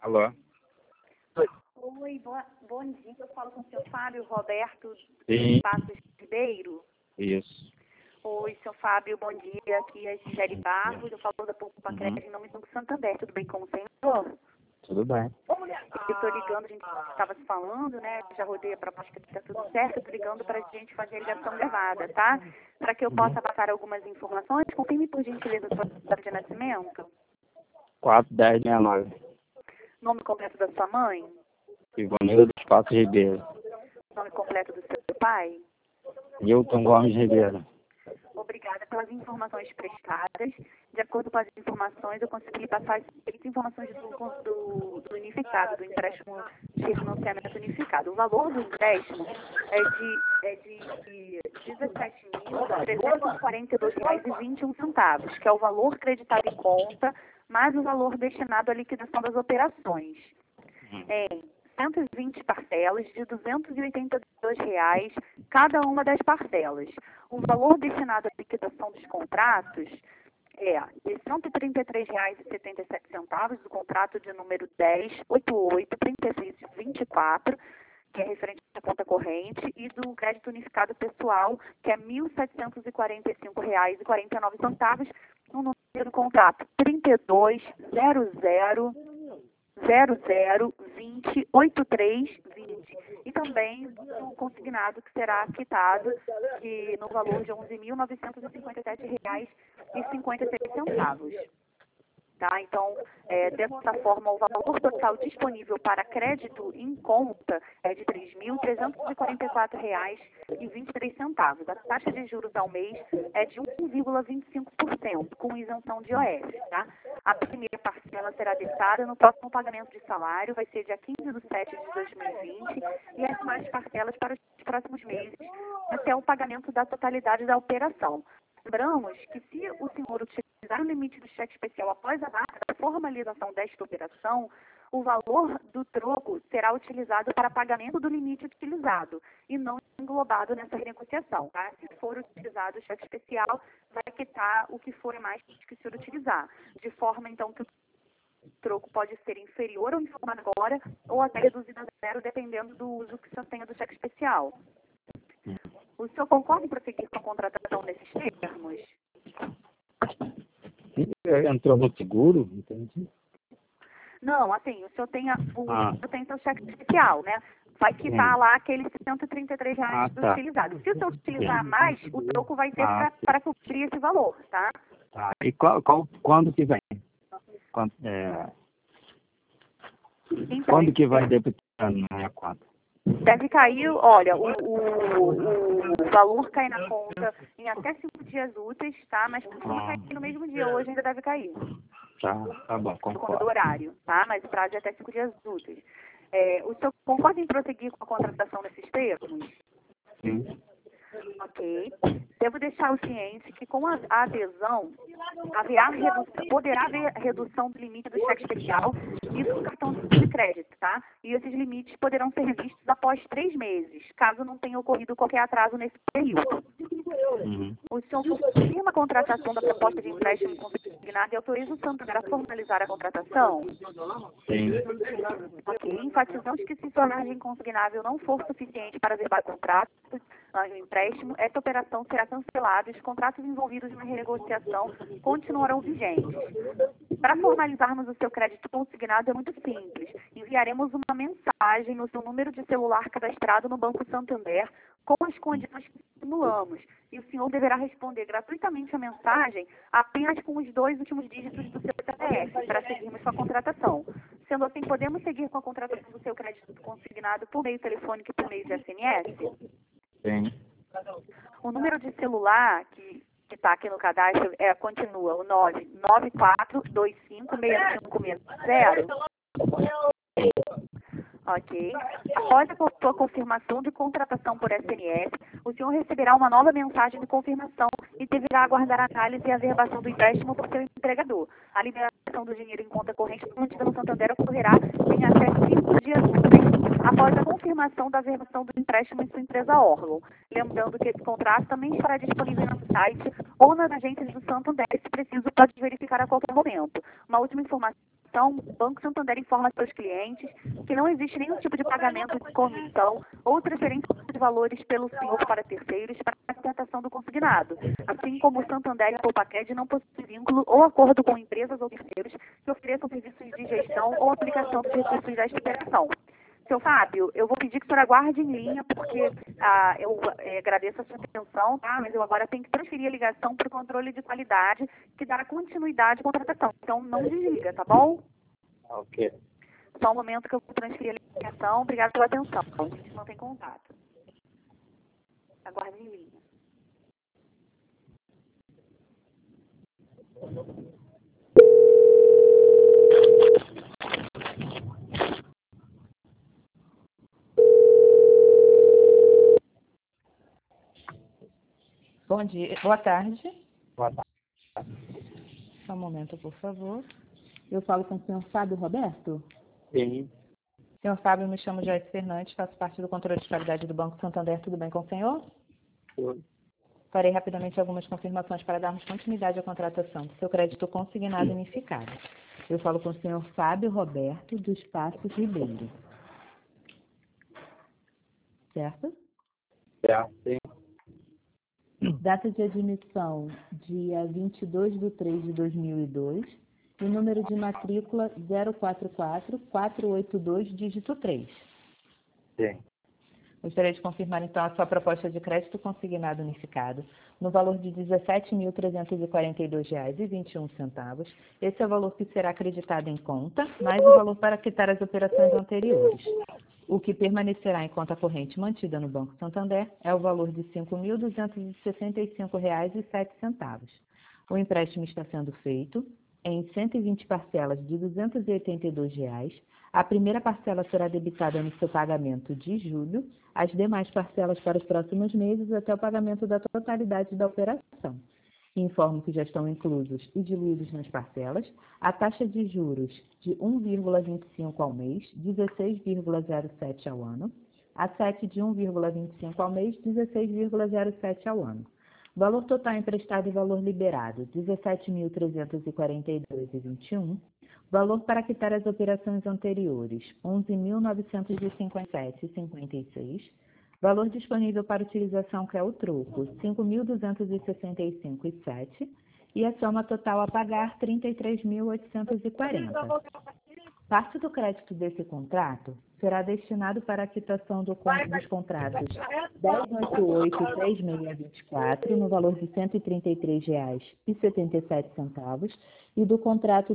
Alô? Oi, bom dia. Eu falo com o senhor Fábio Roberto Sim. Passos Ribeiro. Isso. Oi, senhor Fábio, bom dia. Aqui é Gisele Barros. Eu falo da Poupa Crédito em nome do Santander. Tudo bem com o senhor? Tudo bem. Eu estou ligando, a gente estava se falando, né? Já rodei a proposta que está tudo certo. Estou ligando para a gente fazer a ligação gravada, tá? Para que eu possa passar algumas informações. Confirme, por gentileza, a sua data de nascimento. 41069. Nome completo da sua mãe. Ivanildo dos Passos Ribeiro. Nome completo do seu pai. Hilton Gomes Ribeiro. Obrigada pelas informações prestadas. De acordo com as informações, eu consegui passar as seguintes informações do unificado, do empréstimo de refinanciamento unificado. O valor do empréstimo é de R$ 17.342,21, que é o valor creditado em conta, mais o valor destinado à liquidação das operações. Em 120 parcelas de R$ 282, cada uma das parcelas. O valor destinado à liquidação dos contratos é de R$ 133,77 do contrato de número 10883624, que é referente à conta corrente, e do crédito unificado pessoal, que é R$ 1.745,49, no número do contrato 3200208320, e também o consignado que será quitado no valor de R$ 11.957,56. Tá? Então, dessa forma, o valor total disponível para crédito em conta é de R$ 3.344,23. A taxa de juros ao mês é de 1,25%, com isenção de IOF. Tá? A primeira parcela será debitada no próximo pagamento de salário, vai ser dia 15/7/2020, e as demais parcelas para os próximos meses, até o pagamento da totalidade da operação. Lembramos que se o senhor utilizar o limite do cheque especial após a data da formalização desta operação, o valor do troco será utilizado para pagamento do limite utilizado e não englobado nessa renegociação. Tá? Se for utilizado o cheque especial, vai quitar o que for mais que o senhor utilizar, de forma então que o troco pode ser inferior ao informado agora ou até reduzido a zero, dependendo do uso que o senhor tenha do cheque especial. O senhor concorda em prosseguir com a contratação nesses termos? Entrou no seguro? Entendi. Não, assim, o senhor tem, senhor tem seu cheque especial, né? Vai quitar lá aqueles R$ 133 do utilizado. Se o senhor utilizar mais, o troco vai ser para cobrir esse valor, tá? E quando que vem? Quando que vai debitar na minha conta? Deve cair, olha, o valor cai na conta em até 5 dias úteis, tá? Mas costuma cair no mesmo dia, hoje ainda deve cair. Tá bom, Por conta do concordo. horário, tá? Mas o prazo é até 5 dias úteis. O senhor concorda em prosseguir com a contratação desses termos? Sim. Ok. Devo deixar o ciente que com a adesão poderá haver redução do limite do cheque especial e do cartão de crédito, tá? E esses limites poderão ser revistos após 3 meses, caso não tenha ocorrido qualquer atraso nesse período. O senhor confirma a contratação da proposta de empréstimo consignado e autoriza o Santander a formalizar a contratação? Sim. Ok. Enfatizamos que se sua margem consignável não for suficiente para averbar o contrato, o empréstimo, essa operação será cancelada e os contratos envolvidos na renegociação continuarão vigentes. Para formalizarmos o seu crédito consignado é muito simples. Enviaremos uma mensagem no seu número de celular cadastrado no Banco Santander com as condições que simulamos. E o senhor deverá responder gratuitamente a mensagem apenas com os 2 últimos dígitos do seu CPF para seguirmos com a contratação. Sendo assim, podemos seguir com a contratação do seu crédito consignado por meio telefônico e por meio de SMS? Sim. O número de celular que está aqui no cadastro continua o 994256560. Ok. Após a sua confirmação de contratação por SMS, o senhor receberá uma nova mensagem de confirmação e deverá aguardar a análise e a averbação do empréstimo por seu empregador. A liberação do dinheiro em conta corrente mantida no Santander ocorrerá em até 5 dias úteis após a confirmação da averbação do empréstimo em sua empresa órgão. Lembrando que esse contrato também estará disponível no site ou nas agências do Santander, se preciso, pode verificar a qualquer momento. Uma última informação Então, o Banco Santander informa seus clientes que não existe nenhum tipo de pagamento de comissão ou transferência de valores pelo senhor para terceiros para a sustentação do consignado, assim como o Santander e a Poupaqued não possuem vínculo ou acordo com empresas ou terceiros que ofereçam serviços de gestão ou aplicação dos recursos desta operação. Seu Fábio, eu vou pedir que o senhor aguarde em linha, porque eu agradeço a sua atenção, tá? Mas eu agora tenho que transferir a ligação para o controle de qualidade, que dará continuidade à contratação. Então, não desliga, tá bom? Ok. Só um momento que eu vou transferir a ligação. Obrigada pela atenção. A gente não tem contato. Aguarde em linha. Bom dia, boa tarde. Boa tarde. Só um momento, por favor. Eu falo com o senhor Fábio Roberto. Sim. Senhor Fábio, me chamo Joyce Fernandes, faço parte do controle de qualidade do Banco Santander. Tudo bem com o senhor? Tudo. Farei rapidamente algumas confirmações para darmos continuidade à contratação do seu crédito consignado e unificado. Eu falo com o senhor Fábio Roberto, do Espaço Ribeiro. Certo? Certo, sim. Data de admissão, dia 22/3/2002. E número de matrícula 044482, dígito 3. Sim. Gostaria de confirmar, então, a sua proposta de crédito consignado unificado no valor de R$ 17.342,21. Esse é o valor que será acreditado em conta, mais o valor para quitar as operações anteriores. O que permanecerá em conta corrente mantida no Banco Santander é o valor de R$ 5.265,07. O empréstimo está sendo feito em 120 parcelas de R$ 282. A primeira parcela será debitada no seu pagamento de julho, as demais parcelas para os próximos meses até o pagamento da totalidade da operação. Informo que já estão inclusos e diluídos nas parcelas a taxa de juros de 1,25 ao mês, 16,07 ao ano, a 7 de 1,25 ao mês, 16,07 ao ano. Valor total emprestado e valor liberado, R$ 17.342,21. Valor para quitar as operações anteriores, R$ 11.957,56. Valor disponível para utilização, que é o troco, R$ 5.265,07. E a soma total a pagar, R$ 33.840. Parte do crédito desse contrato será destinado para a quitação dos contratos 1088-3624, no valor de R$ 133,77, e do contrato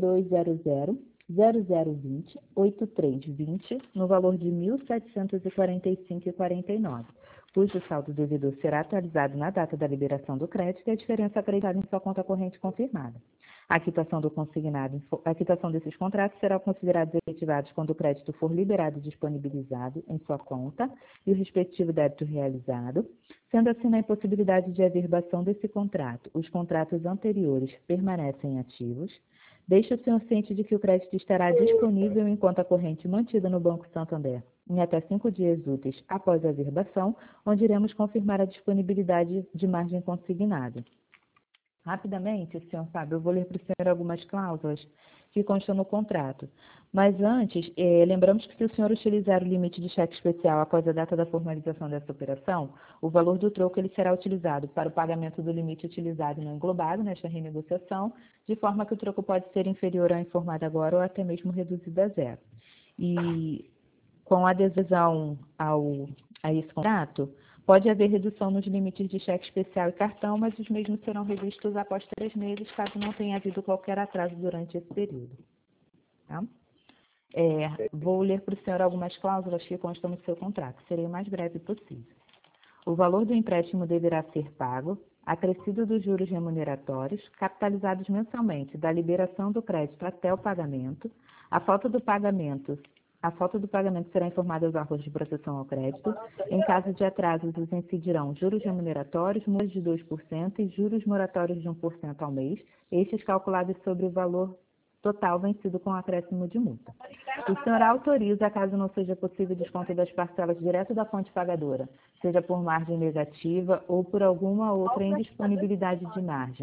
3200-0020-8320, no valor de R$ 1.745,49, cujo saldo devedor será atualizado na data da liberação do crédito e a diferença acreditada em sua conta corrente confirmada. A quitação desses contratos será considerada efetivados quando o crédito for liberado e disponibilizado em sua conta e o respectivo débito realizado, sendo assim na impossibilidade de averbação desse contrato. Os contratos anteriores permanecem ativos. Deixe o senhor ciente de que o crédito estará disponível em conta corrente mantida no Banco Santander em até 5 dias úteis após a averbação, onde iremos confirmar a disponibilidade de margem consignada. Rapidamente, senhor Fábio, eu vou ler para o senhor algumas cláusulas que constam no contrato. Mas antes, lembramos que se o senhor utilizar o limite de cheque especial após a data da formalização dessa operação, o valor do troco ele será utilizado para o pagamento do limite utilizado e não englobado nesta renegociação, de forma que o troco pode ser inferior ao informado agora ou até mesmo reduzido a zero. E com a adesão a esse contrato, pode haver redução nos limites de cheque especial e cartão, mas os mesmos serão revistos após 3 meses, caso não tenha havido qualquer atraso durante esse período. Tá? Vou ler para o senhor algumas cláusulas que constam no seu contrato. Serei o mais breve possível. O valor do empréstimo deverá ser pago, acrescido dos juros remuneratórios, capitalizados mensalmente da liberação do crédito até o pagamento. A falta do pagamento será informada aos órgãos de proteção ao crédito. Em caso de atrasos, incidirão juros remuneratórios, multas de 2% e juros moratórios de 1% ao mês, estes calculados sobre o valor total vencido com acréscimo de multa. O senhor autoriza, caso não seja possível desconto das parcelas direto da fonte pagadora, seja por margem negativa ou por alguma outra indisponibilidade de margem,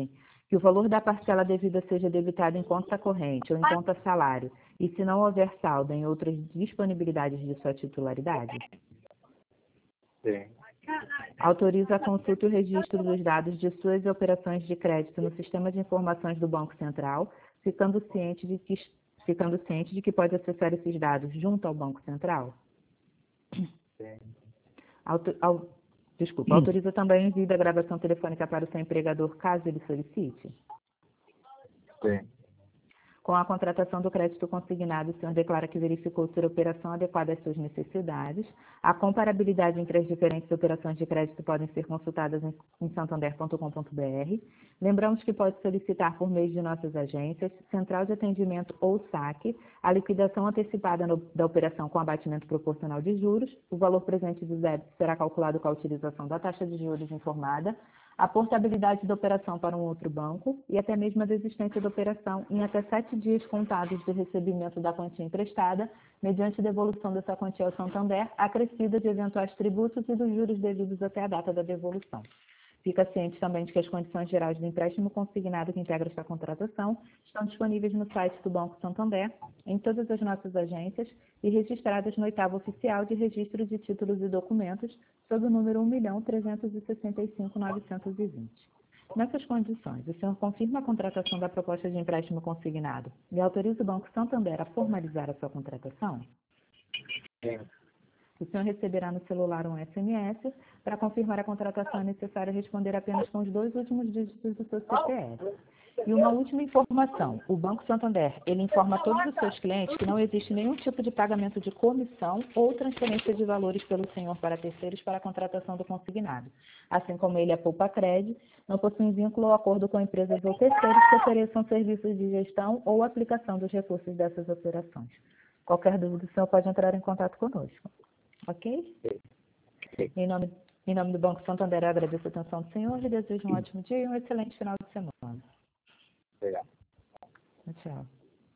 Que o valor da parcela devida seja debitado em conta corrente ou em conta salário, e se não houver saldo em outras disponibilidades de sua titularidade. Sim. Autoriza a consulta e o registro dos dados de suas operações de crédito no sistema de informações do Banco Central, ficando ciente de que pode acessar esses dados junto ao Banco Central. Sim. Autoriza também o envio da gravação telefônica para o seu empregador, caso ele solicite. Sim. Com a contratação do crédito consignado, o senhor declara que verificou ser a operação adequada às suas necessidades. A comparabilidade entre as diferentes operações de crédito podem ser consultadas em santander.com.br. Lembramos que pode solicitar por meio de nossas agências, Central de Atendimento ou SAC, a liquidação antecipada da operação com abatimento proporcional de juros. O valor presente dos débitos será calculado com a utilização da taxa de juros informada, a portabilidade da operação para um outro banco e até mesmo a desistência da operação em até 7 dias contados do recebimento da quantia emprestada, mediante devolução dessa quantia ao Santander, acrescida de eventuais tributos e dos juros devidos até a data da devolução. Fica ciente também de que as condições gerais do empréstimo consignado que integra esta contratação estão disponíveis no site do Banco Santander, em todas as nossas agências e registradas no 8º Oficial de Registro de Títulos e Documentos, sob o número 1.365.920. Nessas condições, o senhor confirma a contratação da proposta de empréstimo consignado e autoriza o Banco Santander a formalizar a sua contratação? Sim. O senhor receberá no celular um SMS. Para confirmar a contratação é necessário responder apenas com os 2 últimos dígitos do seu CPF. E uma última informação, o Banco Santander, ele informa a todos os seus clientes que não existe nenhum tipo de pagamento de comissão ou transferência de valores pelo senhor para terceiros para a contratação do consignado. Assim como ele é poupa-crédito, não possui vínculo ou acordo com empresas ou terceiros que ofereçam serviços de gestão ou aplicação dos recursos dessas operações. Qualquer dúvida, o senhor pode entrar em contato conosco. Ok? Em nome do Banco Santander, eu agradeço a atenção do senhor e desejo um ótimo dia e um excelente final de semana. Obrigado. Tchau.